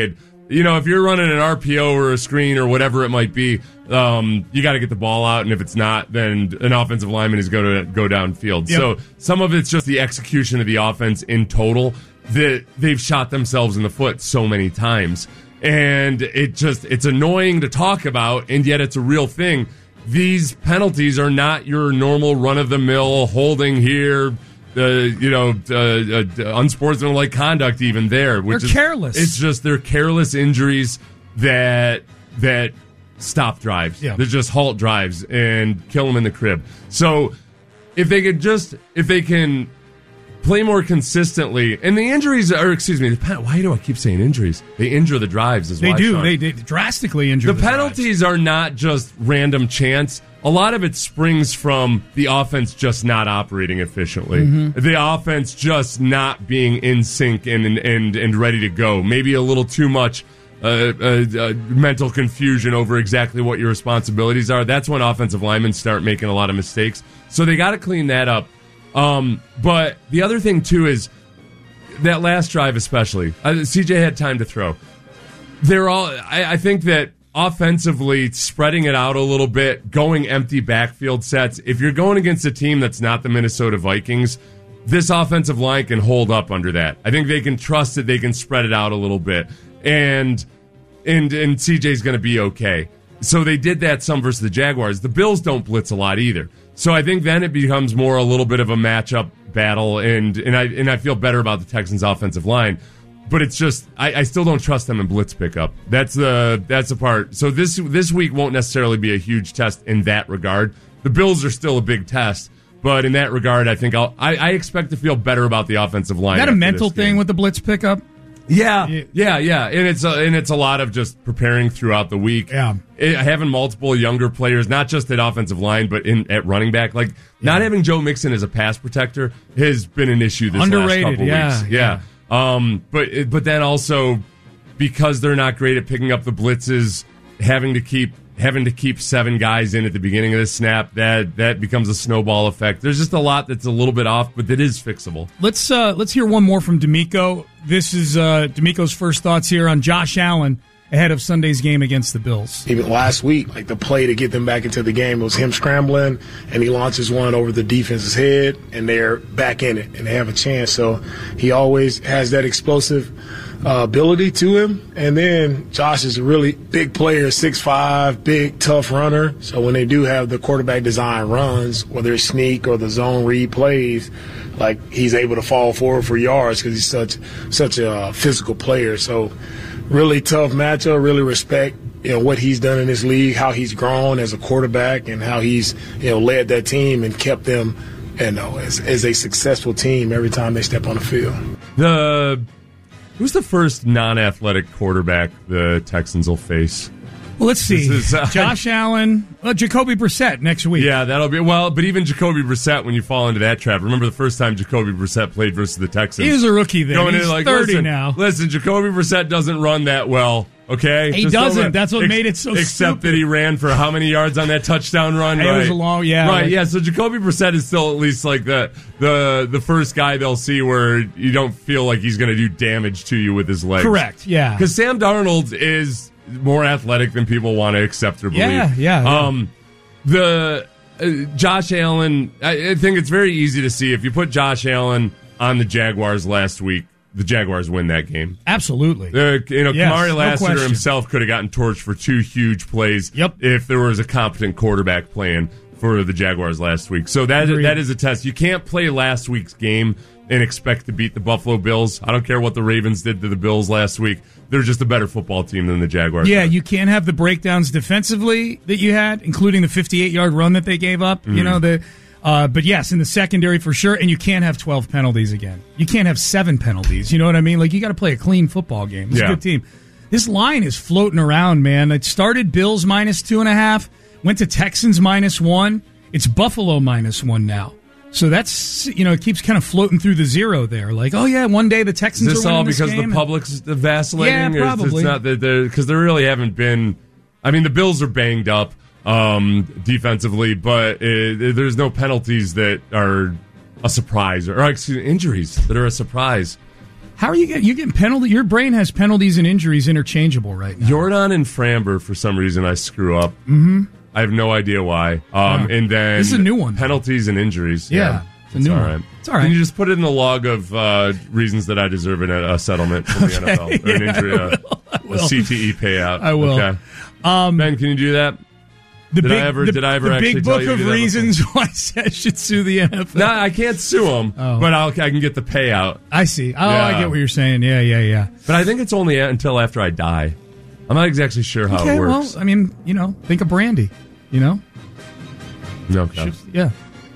you know, if you're running an R P O or a screen or whatever it might be, um, you got to get the ball out, and if it's not, then an offensive lineman is going to go downfield. Yep. So some of it's just the execution of the offense in total that they've shot themselves in the foot so many times. And it just, it's annoying to talk about, and yet it's a real thing. These penalties are not your normal run-of-the-mill holding here, uh, you know, uh, uh, unsportsmanlike conduct even there. Which they're is, careless. It's just they're careless injuries that that stop drives. Yeah. They just halt drives and kill them in the crib. So if they could just, if they can play more consistently, and the injuries are, excuse me, the pen, why do I keep saying injuries? They injure the drives as well. They do. Sean. They, they drastically injure the, the penalties drives. Are not just random chance. A lot of it springs from the offense just not operating efficiently. Mm-hmm. The offense just not being in sync and and, and, and ready to go. Maybe a little too much uh, uh, uh, mental confusion over exactly what your responsibilities are. That's when offensive linemen start making a lot of mistakes. So they got to clean that up. Um, but the other thing, too, is that last drive especially. Uh, C J had time to throw. They're all. I, I think that offensively, spreading it out a little bit, going empty backfield sets. If you're going against a team that's not the Minnesota Vikings, this offensive line can hold up under that. I think they can trust that they can spread it out a little bit. And and, and C J's going to be okay. So they did that some versus the Jaguars. The Bills don't blitz a lot either. So I think then it becomes more a little bit of a matchup battle, and and I and I feel better about the Texans' offensive line. But it's just I, I still don't trust them in blitz pickup. That's the that's the part. So this this week won't necessarily be a huge test in that regard. The Bills are still a big test, but in that regard, I think I'll I, I expect to feel better about the offensive line. Is that a mental thing with the blitz pickup? Yeah, yeah, yeah, and it's a, and it's a lot of just preparing throughout the week. Yeah, it, having multiple younger players, not just at offensive line, but in at running back. Like yeah. not having Joe Mixon as a pass protector has been an issue this Underrated, last couple yeah, weeks. Yeah, yeah. Um, but but then also because they're not great at picking up the blitzes, having to keep having to keep seven guys in at the beginning of the snap, that that becomes a snowball effect. There's just a lot that's a little bit off, but that is fixable. Let's uh, let's hear one more from D'Amico. This is uh, D'Amico's first thoughts here on Josh Allen ahead of Sunday's game against the Bills. Even last week, like the play to get them back into the game was him scrambling, and he launches one over the defense's head, and they're back in it, and they have a chance. So he always has that explosive uh, ability to him. And then Josh is a really big player, six five, big, tough runner. So when they do have the quarterback design runs, whether it's sneak or the zone read plays, like he's able to fall forward for yards because he's such such a physical player. So really tough matchup, really respect, you know, what he's done in this league, how he's grown as a quarterback, and how he's, you know, led that team and kept them, you know, as, as a successful team every time they step on the field. The who's the first non-athletic quarterback the Texans will face? Well, let's see. Is, uh, Josh Allen, well, Jacoby Brissett next week. Yeah, that'll be, well, but even Jacoby Brissett, when you fall into that trap, remember the first time Jacoby Brissett played versus the Texans? He was a rookie then. Going He's in like, thirty listen, now. Listen, Jacoby Brissett doesn't run that well, okay? He Just doesn't. run, That's what ex- made it so Except stupid. that he ran for how many yards on that touchdown run? It right. was a long, yeah. Right, like, yeah, so Jacoby Brissett is still at least like the, the, the first guy they'll see where you don't feel like he's going to do damage to you with his legs. Correct, yeah. Because Sam Darnold is more athletic than people want to accept or believe. Yeah, yeah. yeah. Um, the uh, Josh Allen, I, I think it's very easy to see if you put Josh Allen on the Jaguars last week, the Jaguars win that game. Absolutely. Uh, you know, yes, Kamari no Lassiter question. himself could have gotten torched for two huge plays. Yep. If there was a competent quarterback playing for the Jaguars last week. So that Agreed. that is a test. You can't play last week's game and expect to beat the Buffalo Bills. I don't care what the Ravens did to the Bills last week. They're just a better football team than the Jaguars. Yeah, are. you can't have the breakdowns defensively that you had, including the fifty-eight yard run that they gave up. Mm. You know, the uh, but yes, in the secondary for sure. And you can't have twelve penalties again. You can't have seven penalties. You know what I mean? Like, you got to play a clean football game. It's yeah. a good team. This line is floating around, man. It started Bills minus two and a half, went to Texans minus one. It's Buffalo minus one now. So that's, you know, it keeps kind of floating through the zero there. Like, oh, yeah, one day the Texans is this are winning all this because game. the public's vacillating? Yeah, probably. Or it's not that because there really haven't been. I mean, the Bills are banged up um, defensively, but it, there's no penalties that are a surprise, or, or excuse me, injuries that are a surprise. How are you getting? You getting penalty? Your brain has penalties and injuries interchangeable right now. Jordan and Framber, for some reason, I screw up. Mm-hmm. I have no idea why. Um, Yeah. And then This is a new one. Penalties and injuries. Yeah, Yeah, it's a new all one. right. It's all right. Can you just put it in the log of uh, reasons that I deserve an, a settlement from the N F L or an Yeah, injury, I uh, will. I a will. C T E payout? I will. Okay. Um, Ben, can you do that? the did big, I ever? the, did I ever the actually big tell book you to of do that reasons why I should sue the N F L? No, I can't sue him, Oh. but I'll, I can get the payout. I see. Oh, Yeah. I get what you're saying. Yeah, yeah, yeah. But I think it's only until after I die. I'm not exactly sure how Okay, it well, works. I mean, you know, think of Brandy. You know, No, okay. yeah.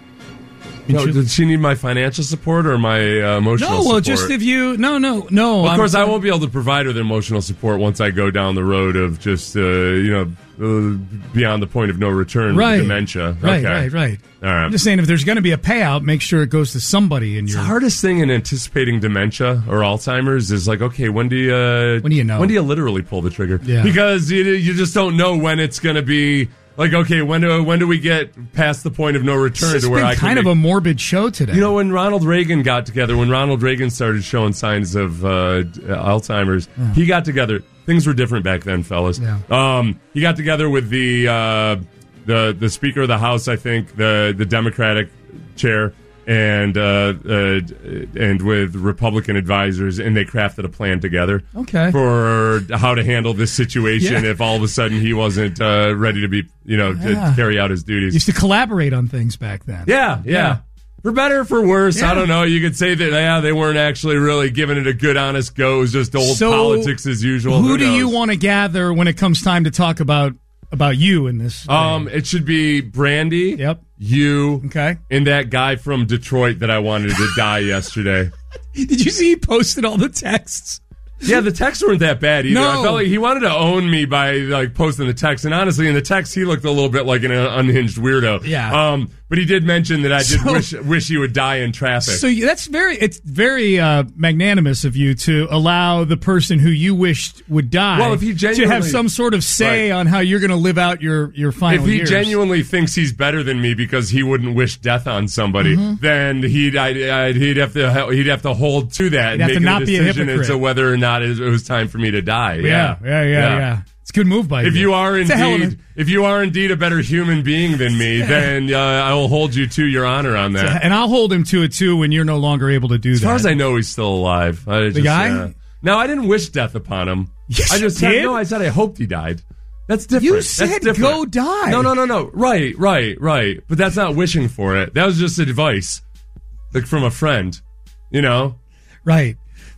No, did she need my financial support or my uh, emotional No, well, support? just if you no, no, no. Well, of I'm course, I saying- won't be able to provide her the emotional support once I go down the road of just, uh, you know, uh, beyond the point of no return, Right. with dementia. Right, okay. right, right. All right. I'm just saying, if there's going to be a payout, make sure it goes to somebody in The your. hardest thing in anticipating dementia or Alzheimer's is like, okay, when do you uh, When do you know? When do you literally pull the trigger? Yeah. Because you you just don't know when it's going to be. Like, okay, when do when do we get past the point of no return It's to where been I can kind make, of a morbid show today. You know, when Ronald Reagan got together, when Ronald Reagan started showing signs of uh, Alzheimer's, Yeah. he got together. Things were different back then, fellas. Yeah. Um, he got together with the uh, the the Speaker of the House, I think, the the Democratic chair, and uh, uh, and with Republican advisors, and they crafted a plan together. Okay. For how to handle this situation Yeah. if all of a sudden he wasn't uh, ready to be, you know, Yeah. to carry out his duties. used to collaborate on things back then. Yeah, yeah. Yeah. For better or for worse, Yeah. I don't know. You could say that, yeah, they weren't actually really giving it a good, honest go. It was just old So, politics as usual. Who, Who do you knows? want to gather when it comes time to talk about about you in this? Um, it should be Brandy, Yep. you, Okay. and that guy from Detroit that I wanted to die yesterday. Did you see he posted all the texts? Yeah, the texts weren't that bad either. No. I felt like he wanted to own me by like posting the text, and honestly, in the text, he looked a little bit like an unhinged weirdo. Yeah. Um, but he did mention that I did So- wish wish he would die in traffic. So you- that's very it's very uh, magnanimous of you to allow the person who you wished would die Well, if he to have genuinely- some sort of say Right. on how you're going to live out your your final If he years. genuinely thinks he's better than me because he wouldn't wish death on somebody, Mm-hmm. then he'd I'd, I'd, he'd have to he'd have to hold to that and have make to not a be a decision hypocrite. as to whether or not it was time for me to die. yeah, yeah, yeah, yeah, It's a good move by you. If you are It's a hell of a- indeed if you are indeed a better human being than me, then uh, I will hold you to your honor on that. and I'll hold him to it too when you're no longer able to do As that. far as I know, he's still alive. I just, guy? uh, no, I didn't wish death upon him. Yes, I just you said did? no. I said I hoped he died. That's different. You That's said different. go die. No, no, no, no. Right, right, right. But that's not wishing for it. That was just advice, like from a friend. You know. Right.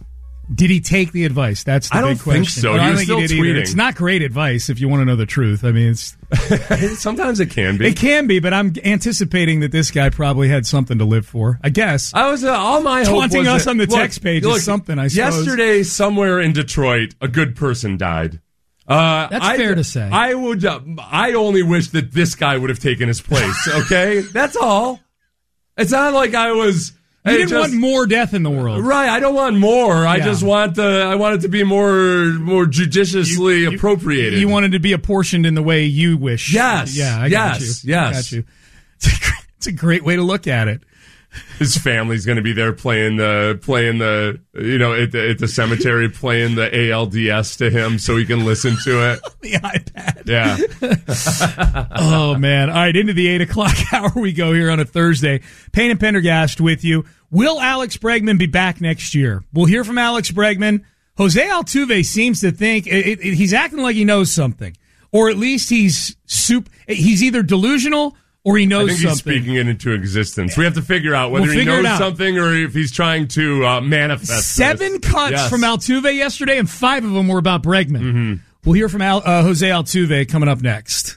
Did he take the advice? That's the I don't big question. think so. Well, I He don't was think still he did either. tweeting. It's not great advice if you want to know the truth. I mean, it's Sometimes it can be. it can be, but I'm anticipating that this guy probably had something to live for. I guess. I was uh, all my hope Taunting was us that- on the look, text page is look, something, I suppose. Yesterday, somewhere in Detroit, a good person died. Uh, That's I, fair to say. I would. Uh, I only wish that this guy would have taken his place. Okay, that's all. It's not like I was. You I didn't just- want more death in the world. Right, I don't want more. I Yeah. just want the. I want it to be more, more judiciously You- appropriated. You wanted to be apportioned in the way you wish. Yes. Yeah, I got Yes. you. Yes. I got you. It's a, great, it's a great way to look at it. His family's going to be there playing the playing the you know at the, at the cemetery playing the A L D S to him so he can listen to it. The iPad. Yeah. Oh, man. All right, into the eight o'clock hour we go here on a Thursday. Payne and Pendergast with you. Will Alex Bregman be back next year? We'll hear from Alex Bregman. Jose Altuve seems to think it, it, he's acting like he knows something, or at least he's soup. He's either delusional or he knows I think something. he's speaking it into existence. We have to figure out whether We'll he figure it knows out. something or if he's trying to uh, manifest Seven this. cuts Yes. from Altuve yesterday, and five of them were about Bregman. Mm-hmm. We'll hear from Al, uh, Jose Altuve coming up next.